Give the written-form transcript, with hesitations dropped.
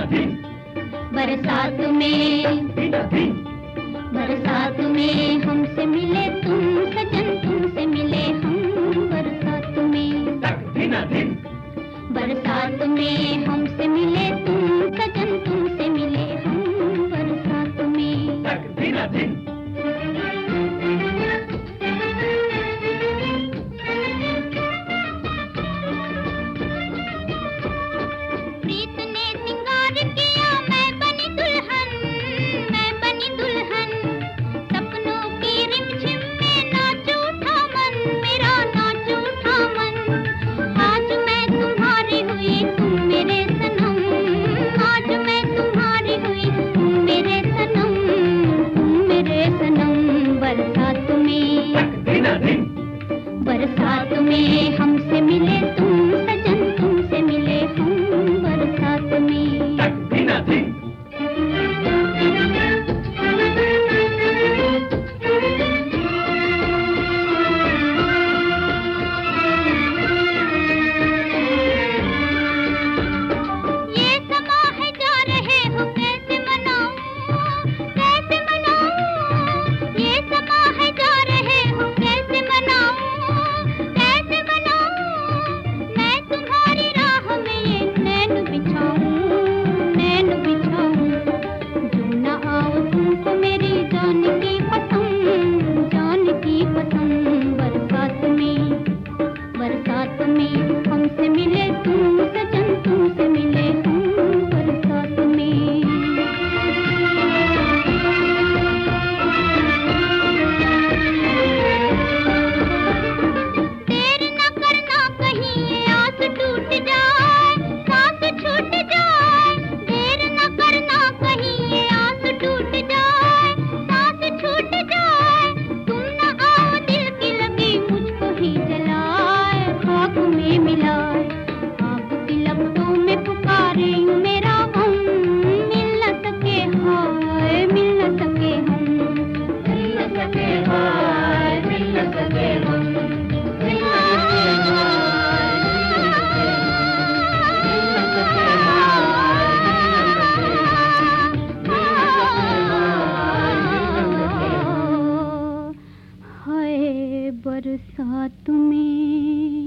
बरसात में बरसात में हमसे मिले तुम सजन, तुमसे मिले हम बरसात में। बरसात में हमसे मिले तुम सजन, तुमसे मिले हम बरसात में। प्रीत ने सिंगार किया, मैं बनी दुल्हन, मैं बनी दुल्हन। सपनों की रिमझिम में नाच उठा मन, मेरा नाच उठा मन। आज मैं तुम्हारी हुई, तुम मेरे सनम। आज मैं तुम्हारी हुई, तुम मेरे सनम, तुम मेरे सनम। बरसात में बरसात में हमसे मिले तुम सजन, तुमसे मिले हम बरसात में। ये समा है जा रहे हो कैसे मनाऊं, कैसे मनाऊं। ये समा है जा रहे हो कैसे मनाऊं, कैसे मनाऊं। मैं तुम्हारी राह में ये नैन बिछाऊं, नैन बिछाऊं। जो न आओ तुमको मेरी जान की कसम, जान की कसम। बरसात में हमसे मिले तुम सजन, तुमसे मिले हम बरसात में। देर न करना कहीं ये आस टूट जाए, सांस छूट जाए। देर न करना कहीं ये आस टूट जाए, सांस छूट जाए। तुम न आओ दिल की लगी मुझको ही जलाए, खाक में मिलाए। आग की लपटों में पुकारे यूं मेरा गम, मिल न सके हाय, मिल न सके हम। मिल न सके हाय, मिल न सके हम। मिल न सके हाय, मिल न सके हाय। हाय बरसात में